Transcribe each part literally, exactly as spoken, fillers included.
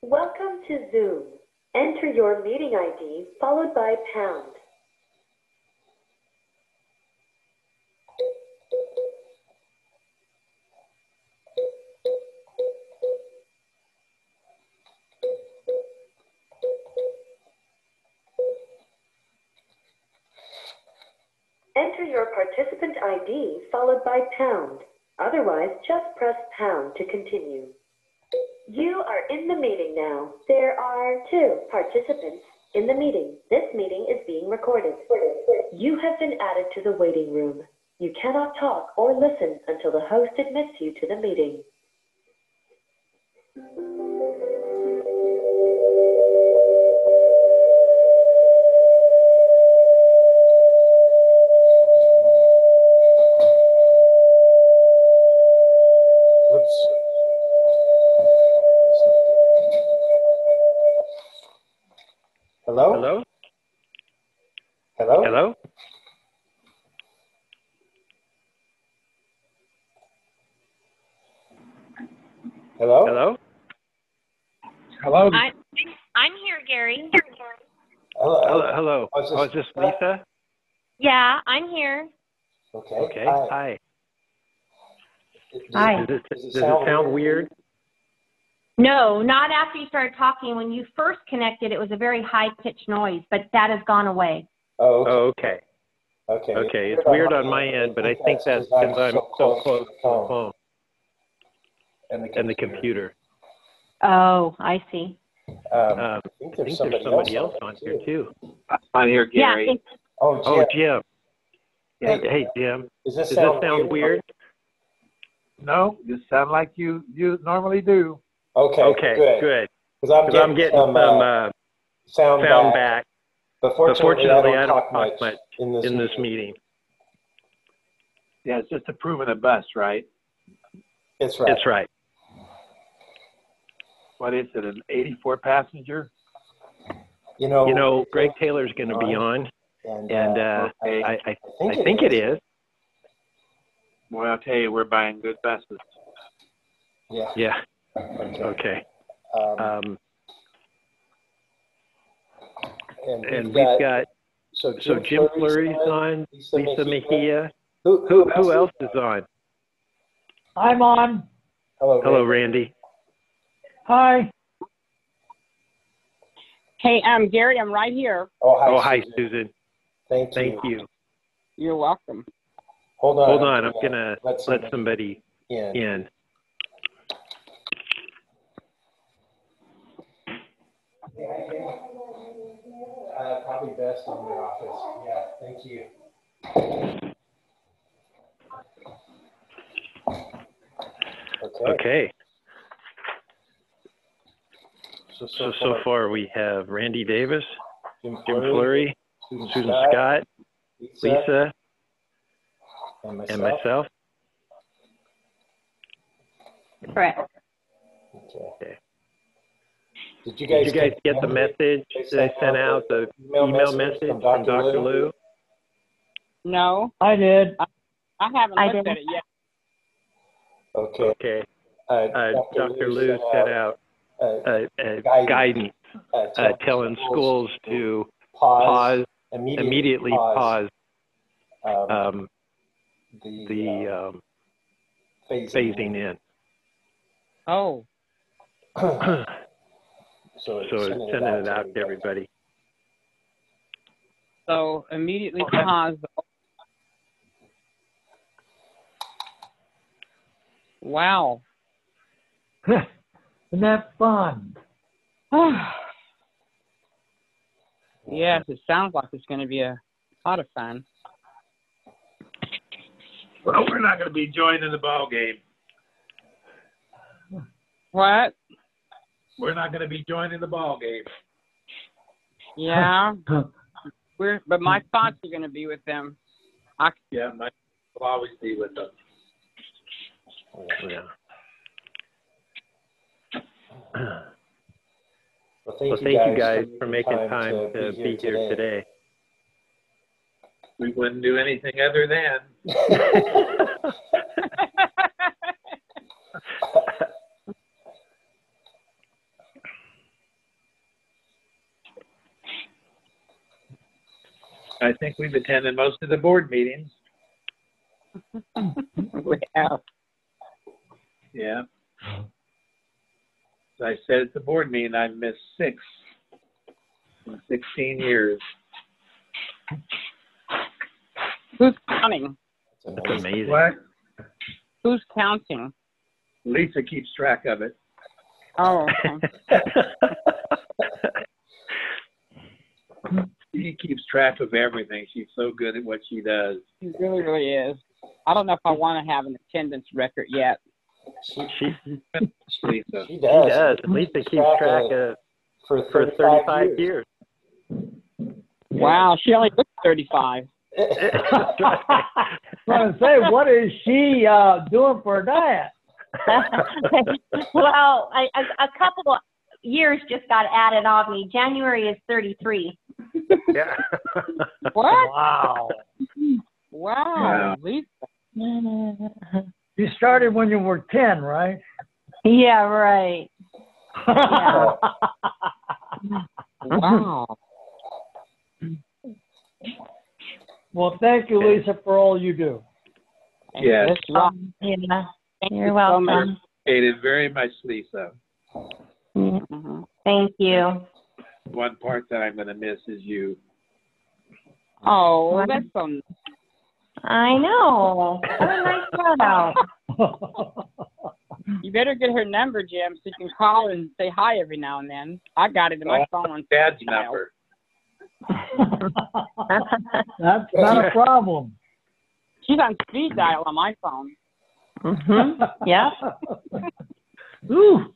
Welcome to Zoom. Enter your meeting I D followed by pound. Enter your participant I D followed by pound. Otherwise, just press pound to continue. You are in the meeting now. There are two participants in the meeting. This meeting is being recorded. You have been added to the waiting room. You cannot talk or listen until the host admits you to the meeting. Hello? Hello? Hello? Hello? Hello? Hello? Hello? I, I'm here, Gary. Hello? Hello? Hello? Oh, is this, Oh, is this Lisa? Yeah, I'm here. Okay. Okay. Hi. Hi. Does, Hi. Does it, does it does sound, it sound weird? No, not after you started talking. When you first connected, it was a very high-pitched noise, but that has gone away. Oh, okay. Oh, okay. Okay. Okay. It's weird on my end, but I think that's because I'm so close to the phone and the, and the computer. Oh, I see. Um, Um, I think I there's think somebody, there's somebody else, else on here too. I'm here, Gary. Yeah, it- Oh, Jim. Oh, Jim. Hey, Hey, Jim. does this Does sound, this sound weird? No, you sound like you you normally do. Okay. Okay, Good. good. Because I'm, Because I'm getting some, some uh, uh, sound, sound back. back. But But fortunately, fortunately, I don't talk much in this, in this meeting. meeting. Yeah, it's just approving the bus, right? It's right. That's right. What is it, an eighty-four passenger? You know, You know, Greg Taylor's going to be on, and, and uh, uh, okay. I, I, think, I think it is. Well, I'll tell you, we're buying good buses. Yeah. Yeah. Okay. Okay. Um, Um, and we've, and we've got, got, so Jim, so Jim Fleury's Fleury's on, Lisa, Lisa Mejia. Mejia. Who, Who, who else is on? I'm on. Hello, Hello, Ray. Randy. Hi. Hey, um, Gary, I'm right here. Oh, hi, Oh, hi, Susan. Susan. Thank you. Thank you. You're welcome. Hold on. Hold on. I'm going to let somebody, let somebody in. in. Uh, probably best in your office. Yeah, thank you. Okay. Okay. So, So, so far we have Randy Davis, Jim Jim Fleury, Fleury, Susan, Susan Scott, Scott, Lisa, Lisa, and myself. and myself. correct. Okay. Okay. Did you guys, Did you guys get the message that I sent out, the email message from Doctor Lou? No, I did. I haven't I looked didn't. at it yet. Okay. Okay. Uh, Uh, Doctor Lou sent out uh, uh, uh, guidance, guidance uh, uh, telling, telling schools to pause, pause, immediately, immediately pause, pause um, um, the, the uh, um, phasing, phasing in. Oh, so So it's it's sending, sending it it out to everybody. so immediately pause. Wow. Isn't that fun? Yes, it sounds like it's going to be a lot of fun. Well, we're not going to be joining the ball game. What? We're not going to be joining the ball game. Yeah. We're, but my thoughts are going to be with them. I, Yeah, my will always be with them. Yeah. Well, thank, Well, you, thank guys you guys for for making time to to be here today. We wouldn't do anything other than. I think we've attended most of the board meetings. We have. Yeah. As I said at the board meeting, I've missed six in sixteen years. Who's counting? That's amazing. What? Who's counting? Lisa keeps track of it. Oh, okay. She keeps track of everything. She's so good at what she does. He really, really is. I don't know if I want to have an attendance record yet. She, She, Lisa. she she does. does. Lisa keeps track of for for thirty-five, thirty-five years. years. Wow, she only looks thirty-five. That's right. I was gonna say, what is she uh, doing for a diet? Well, I, a, a couple of years just got added on me. January is thirty-three. Yeah. What? Wow. Wow, Lisa. You started when you were ten, right? Yeah, right. Yeah. Wow. Well, thank you, Lisa, for all you do. Yes. That's right. Yeah. Thank You're you so much. welcome. Appreciated very much, Lisa. Mhm. Thank you. One part that I'm going to miss is you. Oh, that's so nice. I know. What a nice shout out. You better get her number, Jim, so you can call and say hi every now and then. I got it in my phone. Dad's number. That's not a problem. She's on speed dial on my phone. Mm-hmm. Yeah. Ooh.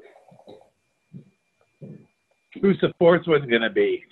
Who's the fourth one going to be?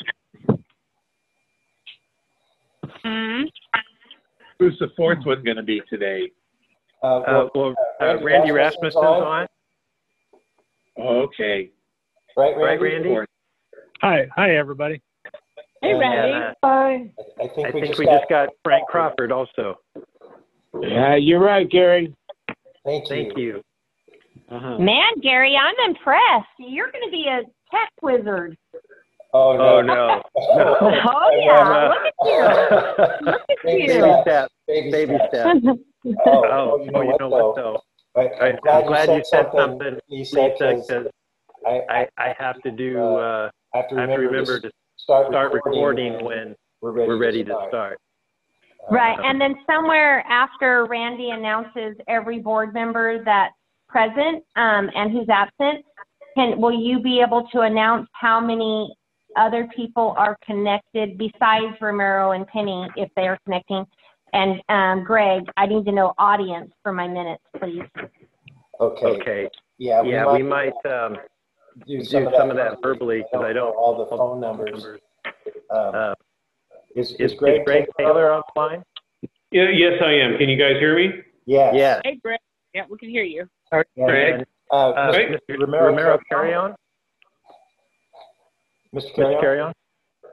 Hmm? Who's the fourth one going to be today? Uh, Uh, well, well, uh, uh, Randy Rasmussen's on. Okay. right, Right, Randy? Randy? Hi, hi, everybody. Hey, And, Randy. Uh, Hi. I think I we think just we got, just got Frank Crawford also. Yeah, you're right, Gary. Thank you. Thank you. Uh-huh. Man, Gary, I'm impressed. You're going to be a tech wizard. Oh, no. Oh, no. No. Oh, yeah. Look at you. Look at Baby you. Baby steps. step. Baby Baby steps. step. Oh, Oh, oh, you know, oh, you what, know though? what, though? I, I'm I- glad, I'm glad you you said said something, something, Lisa, Lisa, because because I, I, I have to do, uh, I have to I have to remember, remember to to start, start recording, recording when we're ready, we're ready to start. start. Uh, Right. And then somewhere after Randy announces every board member that's present um, and who's absent, can will you be able to announce how many other people are connected besides Romero and Penny, if they are connecting? And um, Greg, I need to know audience for my minutes, please. Okay. Okay. Yeah, we Yeah, might, we might um, do do some of some that, of that verbally because I don't. all the phone numbers. Um, Uh, is, Is is Greg, Greg Taylor on the line? Yeah, yes, I am. Can you guys hear me? Yes. Yeah. Hey, Greg. Yeah, we can hear you. Yeah. Greg? Uh, Uh, Mister Mister Romero, Romero, carry on. Mister Mister Carry on? Carry on.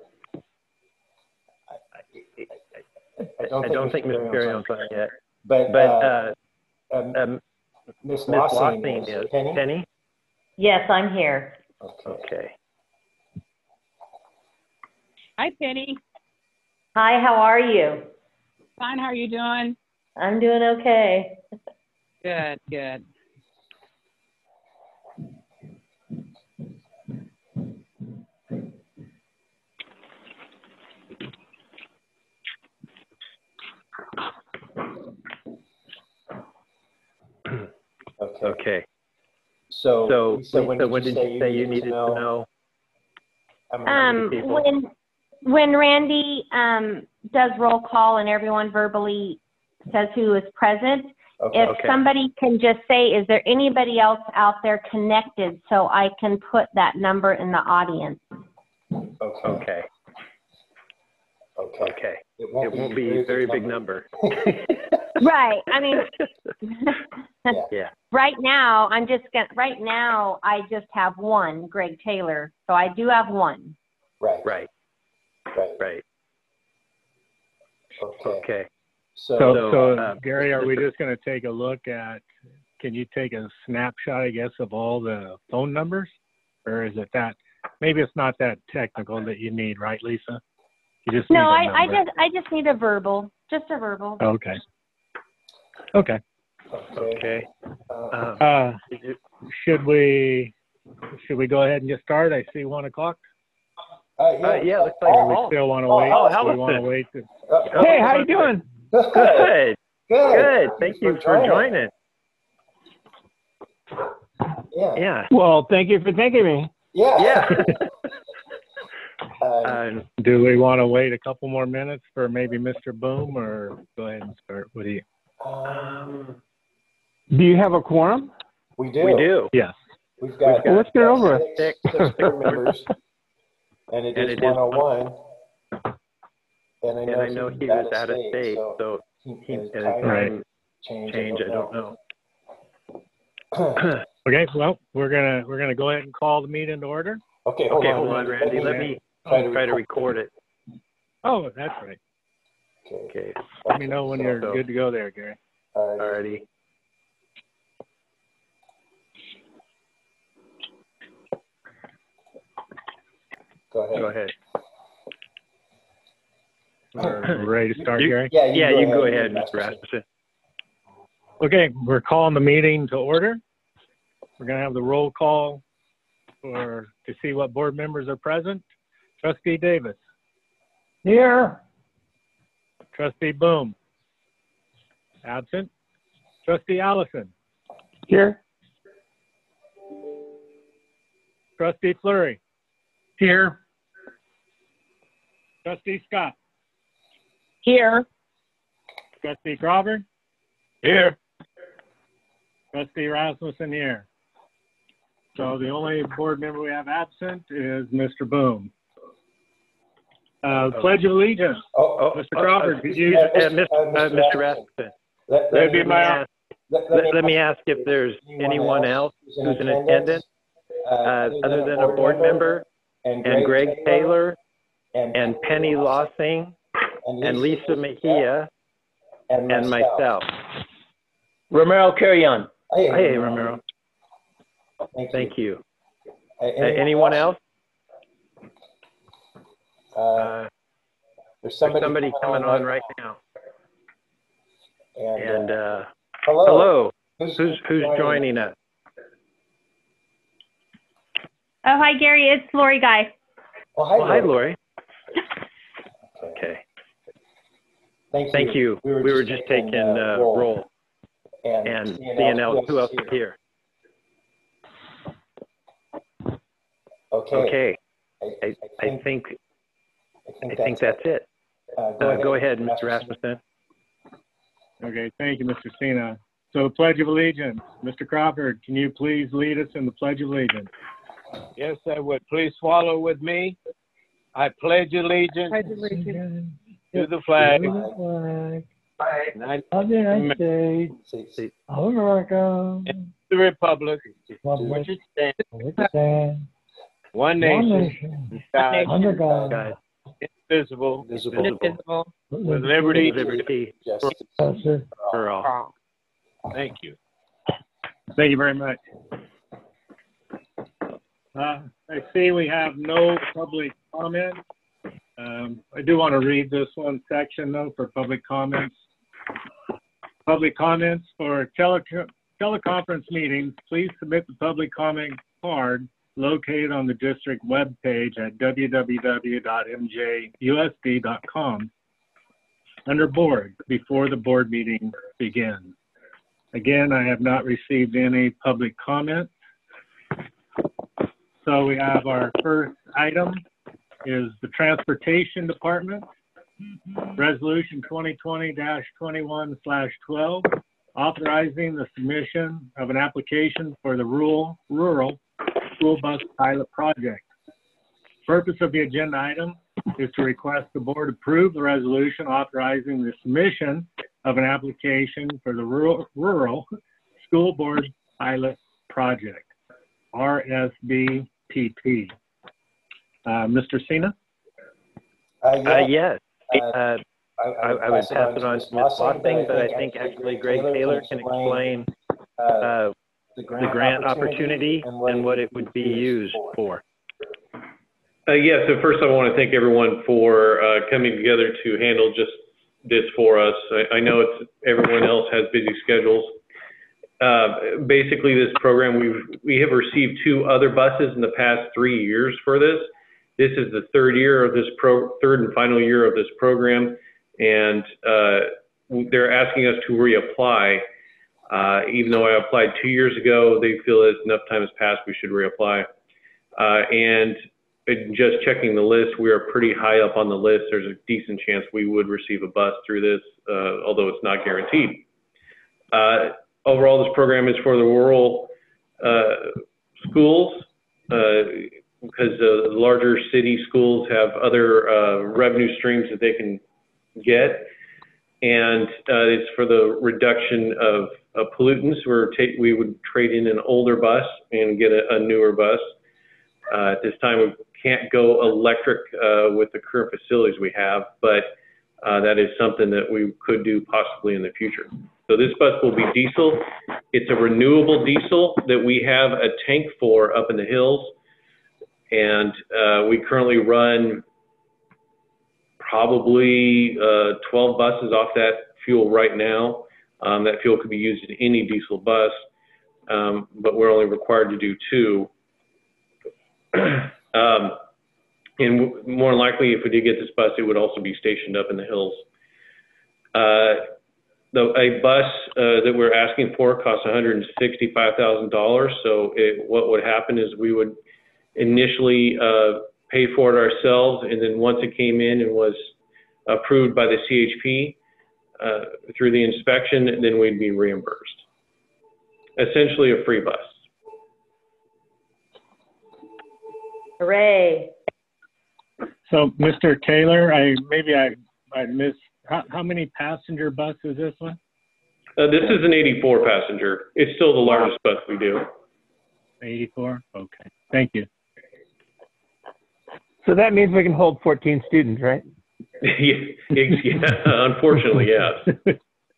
I don't I think, don't think Mister Carry Carry on's on's on yet. But, But uh, uh, um, um, Miss Miss Lossing Lossing is. is. Penny? Penny? Yes, I'm here. Okay. Okay. Hi, Penny. Hi, how are you? Fine, how are you doing? I'm doing okay. Good, good. Okay. Okay. So, So, Lisa, Lisa, when did when you did say you say you needed to know? how many Um, people? when when Randy um, does roll call and everyone verbally says who is present, Okay. if Okay. somebody can just say, is there anybody else out there connected so I can put that number in the audience? Okay. Okay. Okay. Okay. It won't, It won't be a a very big number. Right. I mean, Yeah. Yeah. right now, I'm just going to, right now, I just have one, Greg Taylor. So I do have one. Right. Right. Right. Right. Okay. Okay. So, So, So, so uh, Gary, are we Mister just going to take a look at, can you take a snapshot, I guess, of all the phone numbers? Or is it that, maybe it's not that technical that you need, right, Lisa? You just need No, a I, I number. just, I just need a verbal, just a verbal. Okay. Okay. Okay. Okay. Uh, Um, Uh, should we, should we go ahead and get started? I see one o'clock. uh, uh, yeah, looks like Or we Paul. still want to Oh, wait? oh, Do we want to Allison. wait? to- uh, Hey, how you doing? Good. Good. Good. Good. Thank you for joining. Yeah. Yeah. Well, thank you for thinking of me. Yeah. Yeah. Uh, Um, Do we want to wait a couple more minutes for maybe Mister Boom, or go ahead and start? What do you? um, Do you have a quorum? we do. we do. Yes. We've got. Well, let's get it over with. Six, six board members, and it And is it is one oh one. And I And know, I know he he's was out of state, so so he, he, his and time Right. change, change, I don't know. Okay. Well, we're gonna we're gonna go ahead and call the meeting to order. Okay, hold Okay, on. hold on, Randy. Let me try to try to record. record it. Oh, that's right. Okay. Okay. Let me know when you're So- good to go there, Gary. All right. Alrighty. Go ahead. Go ahead. We're ready to start, You- Gary. Yeah, Yeah, you can go ahead, Mister Mister Rasmussen. Okay, we're calling the meeting to order. We're gonna have the roll call for to see what board members are present. Trustee Davis, Here. Trustee Boom, absent. Trustee Allison, Here. Trustee Fleury, Here. Trustee Scott, Here. Trustee Crawford, Here. Trustee Rasmussen here. So the only board member we have absent is Mister Boom. Uh, Pledge of Allegiance. Oh, Oh, Mister oh, Crawford, uh, could you- uh, uh, Mister uh, uh, Mister Mister Rasmussen. Rasmussen, let, That'd be let me my- ask, let, let, let me ask if there's anyone else who's in attendance, uh, other than a board member, and Greg Taylor, and Penny Lossing, and Lisa Mejia, and myself. Romero Carrion. Hey, Hey, Romero. Thank, Thank you. Uh, Uh, Anyone else? Uh, Uh, there's There's somebody, somebody coming on right now. And, And, uh, uh, hello. hello, Who's, who's, who's joining us? Oh, hi, Gary. It's Lori Guy. Oh, hi, Well, hi, Lori. Lori. Okay, Thank you. thank you. We were just taking, uh, roll and seeing else, who else is here. Okay. Okay, I, I, I think, I I think that's it. Uh, Uh, go ahead, Mister Rasmussen. Okay, thank you, Mister Cena. So the Pledge of Allegiance. Mister Crawford, can you please lead us in the Pledge of Allegiance? Yes, I would. Please follow with me. I pledge allegiance Pledge allegiance. to the flag United of the United States See, of America, the Republic, for which which it stands, it stands, one one nation, nation, God, under God, God, indivisible, visible, Indivisible. with liberty, liberty justice. justice, for all. Thank you. Thank you very much. Uh, I see we have no public comment. Um, I do want to read this one section though for public comments. Public comments for tele teleconference meetings, please submit the public comment card located on the district webpage at w w w dot m j u s d dot com under board before the board meeting begins. Again, I have not received any public comment. So we have our first item is the Transportation Department, Resolution twenty twenty dash twenty-one slash twelve, authorizing the submission of an application for the rural, rural school bus pilot project. Purpose of the agenda item is to request the board approve the resolution authorizing the submission of an application for the rural, rural school board pilot project, R S B P P. Uh, Mister Cena? Uh, Uh, yeah, yes, uh, uh, I, I would pass it on to Miz Lossing, but I think actually Greg Taylor can explain, uh, uh, the the grant opportunity and what it would be used for. Uh, yeah, so first I want to thank everyone for uh, coming together to handle just this for us. I, I know it's everyone else has busy schedules. Uh, basically, this program, we've, we have received two other buses in the past three years for this. This is the third year of this pro, third and final year of this program, and uh, they're asking us to reapply. Uh, even though I applied two years ago, they feel that enough time has passed, we should reapply. Uh, and just checking the list, we are pretty high up on the list. There's a decent chance we would receive a bus through this, uh, although it's not guaranteed. Uh, overall, this program is for the rural uh, schools, uh, because the larger city schools have other uh, revenue streams that they can get. And uh, it's for the reduction of, of pollutants. We're we would trade in an older bus and get a, a newer bus. Uh, at this time, we can't go electric uh, with the current facilities we have, but uh, that is something that we could do possibly in the future. So this bus will be diesel. It's a renewable diesel that we have a tank for up in the hills. And uh, we currently run probably uh, twelve buses off that fuel right now. Um, that fuel could be used in any diesel bus, um, but we're only required to do two. um, and more than likely, if we did get this bus, it would also be stationed up in the hills. Uh, the, a bus uh, that we're asking for costs one hundred sixty-five thousand dollars. So it, what would happen is we would initially uh, pay for it ourselves, and then once it came in and was approved by the C H P uh, through the inspection, then we'd be reimbursed. Essentially a free bus. Hooray. So, Mister Taylor, I maybe I, I missed, how, how many passenger bus is this one? Uh, this is an eighty-four passenger. It's still the largest bus we do. eighty-four? Okay, thank you. So that means we can hold fourteen students, right? yeah, yeah, unfortunately, yes.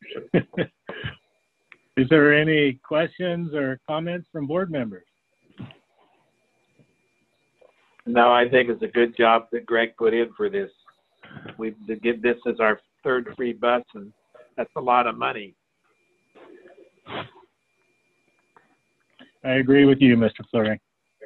Is there any questions or comments from board members? No, I think it's a good job that Greg put in for this. We to give this as our third free bus, and that's a lot of money. I agree with you, Mister Fleury.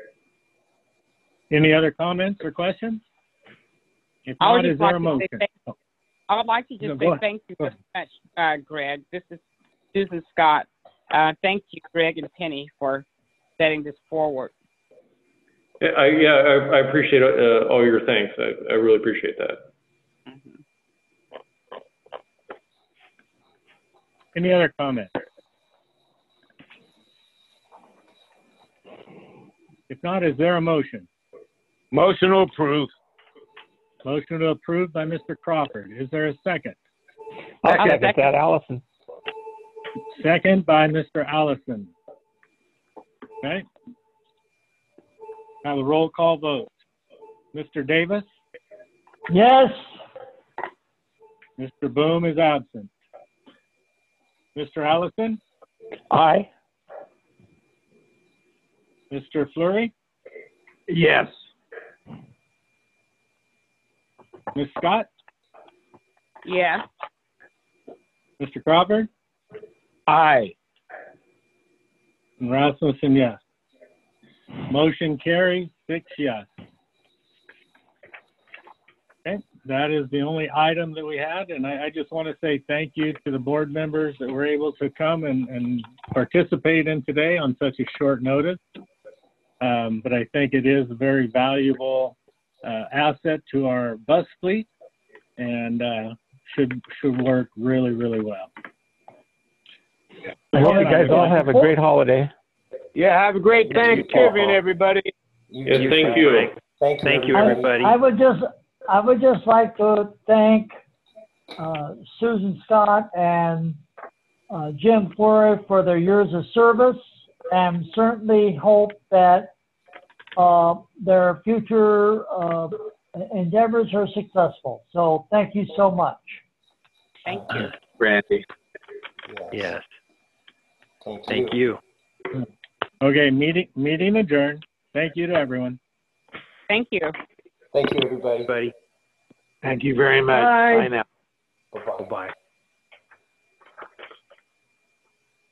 Any other comments or questions? If I would not, is just there like a to motion? say thank- I would like to just No, say go ahead. thank you Go very much, uh, Greg. This is Susan Scott. Uh, thank you, Greg and Penny, for setting this forward. Yeah, I, yeah, I, I appreciate uh, all your thanks. I, I really appreciate that. Mm-hmm. Any other comments? If not, is there a motion? Motion to approve. Motion to approve by Mister Crawford. Is there a second? I'll I'll second second. that, Allison. Second by Mister Allison. Okay. Now the roll call vote. Mister Davis? Yes. Mister Boom is absent. Mister Allison? Aye. Mister Fleury? Yes. Miz Scott? Yeah. Mister Crawford? Aye. And Rasmussen, yes. Motion carries, six yes. Okay, that is the only item that we had, and I, I just want to say thank you to the board members that were able to come and, and participate in today on such a short notice. Um, but I think it is a very valuable uh, asset to our bus fleet, and uh, should should work really, really well. I hope you guys all have a great holiday. Yeah, have a great Thanksgiving, everybody. Yes, thank you. Thank you, Thank you, everybody. I would just, I would just like to thank uh, Susan Scott and uh, Jim Fleury for their years of service, and certainly hope that uh, their future uh, endeavors are successful. So thank you so much. Thank you. Brandy. Yes. Thank you. Thank you. Okay, meeting meeting adjourned. Thank you to everyone. Thank you. Thank you, everybody. Everybody. Thank you very much. Bye. Bye now. Bye-bye. Bye-bye.